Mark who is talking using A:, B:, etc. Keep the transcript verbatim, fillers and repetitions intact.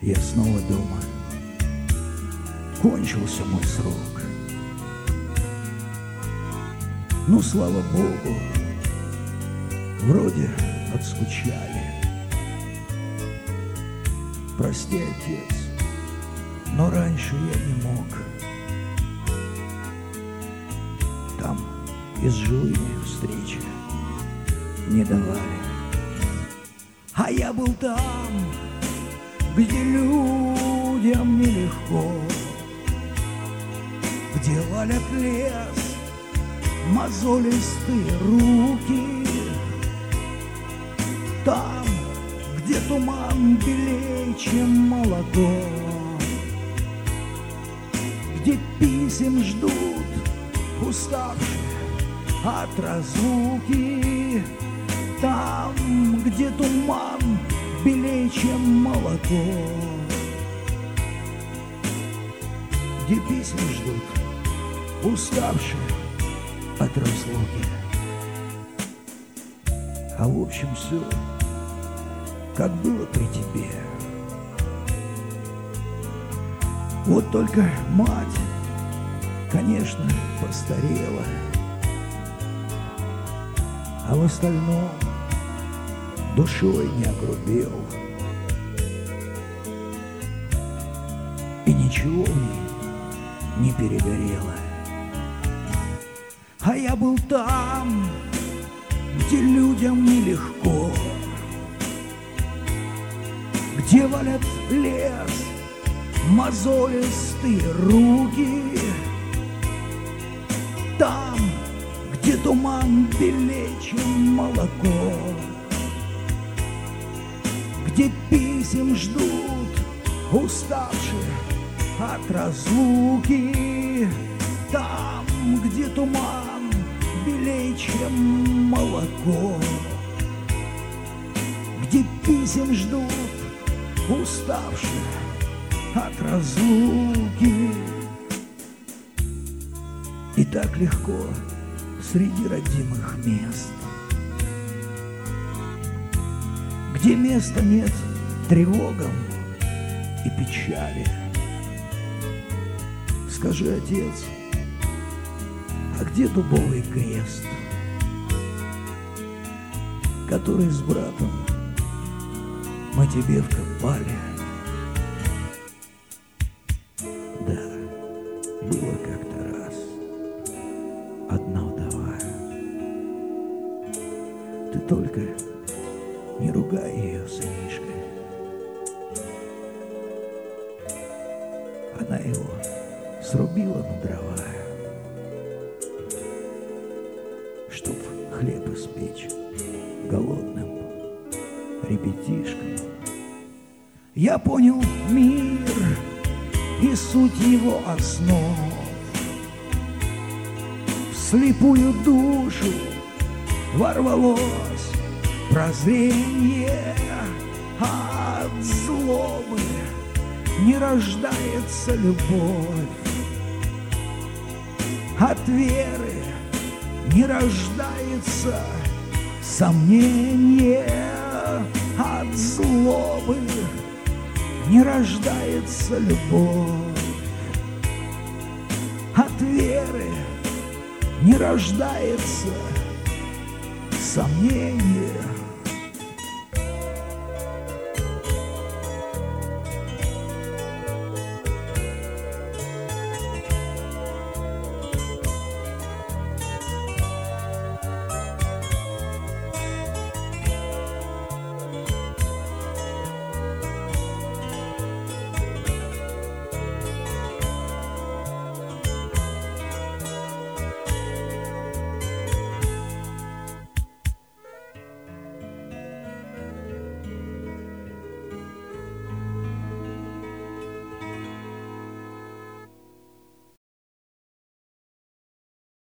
A: Я снова дома. Кончился мой срок. Ну, слава Богу, вроде отскучали. Прости, отец, но раньше я не мог. Там и с живыми встречи не давали. А я был там, где людям нелегко, где валят лес мозолистые руки, там, где туман белее, чем молоко, где писем ждут уставшие от разлуки, там, где туман белее, чем молоко, где писем ждут уставшие от разлуки. А в общем все, как было при тебе. Вот только мать, конечно, постарела, а в остальном душой не огрубел. И ничего в ней не перегорело. А я был там, где людям нелегко, где валят лес мозолистые руки, там, где туман белее, чем молоко, где писем ждут уставшие от разлуки, там, где туман белее, чем молоко, где писем ждут уставшие от разлуки. И так легко среди родимых мест, где места нет тревогам и печали. Скажи, отец, а где дубовый крест, который с братом мы тебе вкопали? Да, было как-то раз одна вдова. Ты только не ругай ее, сынишка. Она его срубила на дрова, чтоб хлеб испечь голодным ребятишкам. Я понял мир и суть его основ, в слепую душу ворвалось прозрение. От злобы не рождается любовь, от веры не рождается сомнение, от злобы не рождается любовь, от веры не рождается сомнение.